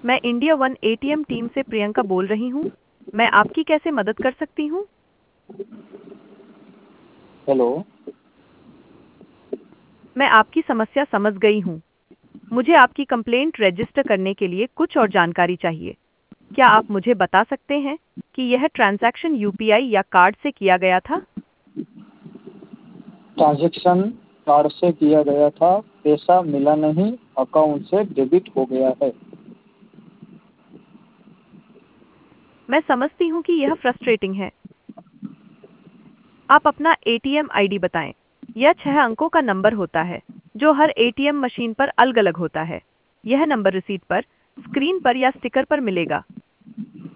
मैं India one ATM team से प्रियंका बोल रही हूँ। मैं आपकी कैसे मदद कर सकती हूँ? हेलो। मैं आपकी समस्या समझ गई हूँ। मुझे आपकी कंप्लेंट रजिस्टर करने के लिए कुछ और जानकारी चाहिए। क्या आप मुझे बता सकते हैं कि यह ट्रांजैक्शन यूपीआई या कार्ड से किया गया था? ट्रांजैक्शन कार्ड से किया गया था। पैसा मिला नहीं, अकाउंट से डेबिट हो गया है। मैं समझती हूँ कि यह फ्रस्ट्रेटिंग है। आप अपना एटीएम आईडी बताएं। यह 6 अंकों का नंबर होता है जो हर एटीएम मशीन पर अलग-अलग होता है। यह नंबर रिसीट पर, स्क्रीन पर या स्टिकर पर मिलेगा।